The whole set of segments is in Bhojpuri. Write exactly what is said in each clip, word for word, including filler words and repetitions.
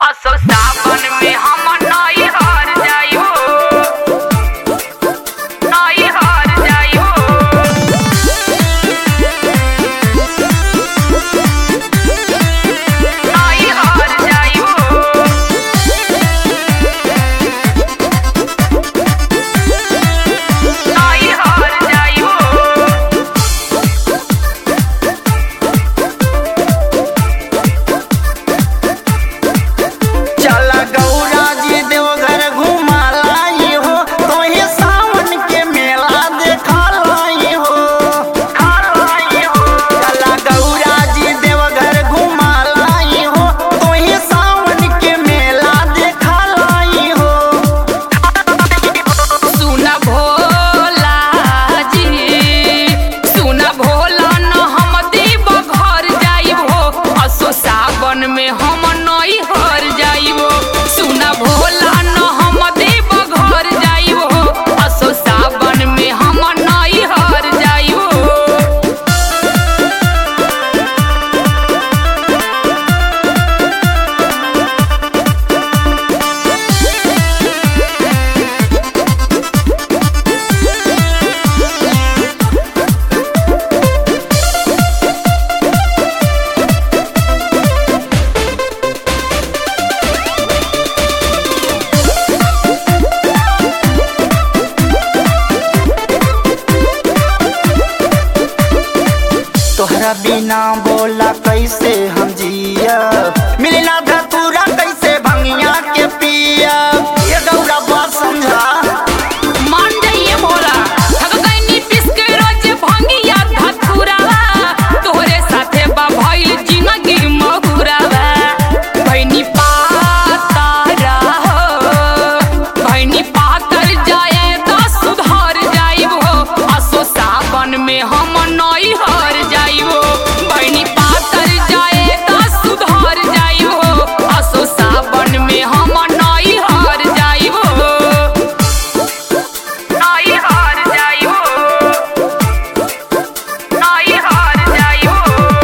असो सावन में हम नई हार जाइयो, नई हार जाइयो। नई हार जाइयो, नई हार जाइयो। चला गौरा जी देवघर घुमा लाई हो, तोहे सावन के मेला देखा लाई हो, खा लाई हो। चला गौरा जी देवघर घुमा लाई हो, तोहे सावन के मेला देखा लाई हो। सुना भोला जी, सुना भोला न हम देव घर जाइबो, असो सावन में हम नई हार जाइबो। सुना भोला न हम देव घर जाइबो, असो सावन में हम नई हार जाइबो। तोहरा बिना बोला कैसे हम जिया, मिलना धतूरा कैसे भंगिया के पिया। ये गौरा बात समझा। मान जाइए भोला, थक गइनी पिस के रोज भंगिया धतुरावा, तोहरे साथे बा भइल जिंदगी महुरावा। भइनी पातारा हो, भइनी पातर जाए तो सुधर जाइबो, असो सावन में हम नई हार जाइबो। भइनी पातर जाए तो सुधर जाइबो, असो सावन में हम नई हार जाइबो। नई हार जाइयो, नई हार जाइयो,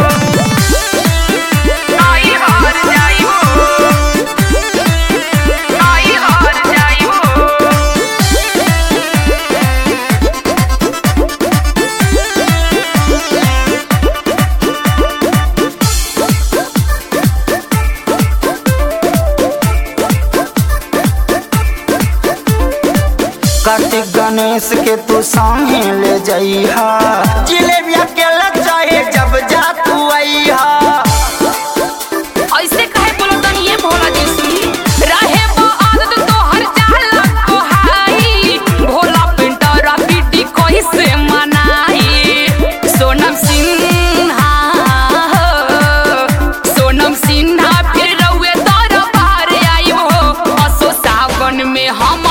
नई हार जाइयो, नई हार जाइयो। कार्तिक गणेश के तू संगे ले जइहा, जिलेबिया के लग जाए जब जा तू अइहा। ऐसे काहे बोलो तनी ये भोला जी सुनी, रहे वो आदत तोहर जाला कोहाई, भोला पिंटरा पीटी कैसे मनाई। सोनम सिन्हा हो, सोनम सिन्हा फिर रउए दरबार आइबो, असो सावन में हम